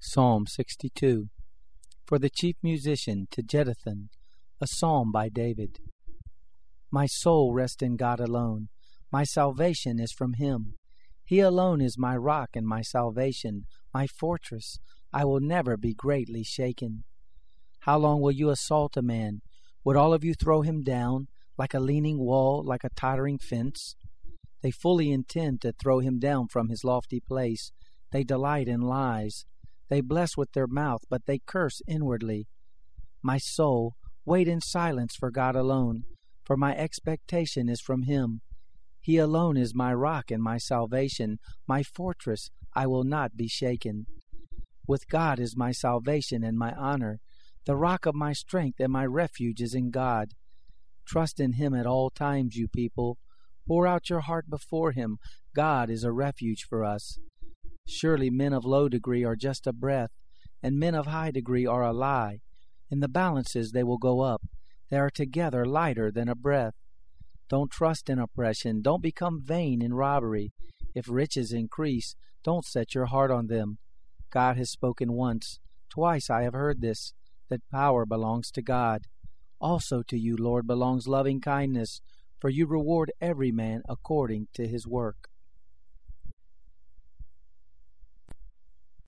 Psalm 62. For the chief musician, to Jeduthun, a psalm by David. My soul rests in God alone. My salvation is from Him. He alone is my rock and my salvation, my fortress. I will never be greatly shaken. How long will you assault a man? Would all of you throw him down, like a leaning wall, like a tottering fence? They fully intend to throw him down from his lofty place. They delight in lies. They bless with their mouth, but they curse inwardly. My soul, wait in silence for God alone, for my expectation is from Him. He alone is my rock and my salvation, my fortress. I will not be shaken. With God is my salvation and my honor. The rock of my strength and my refuge is in God. Trust in Him at all times, you people. Pour out your heart before Him. God is a refuge for us. Surely men of low degree are just a breath, and men of high degree are a lie. In the balances they will go up. They are together lighter than a breath. Don't trust in oppression. Don't become vain in robbery. If riches increase, don't set your heart on them. God has spoken once. Twice I have heard this, that power belongs to God. Also to you, Lord, belongs loving kindness, for you reward every man according to his work.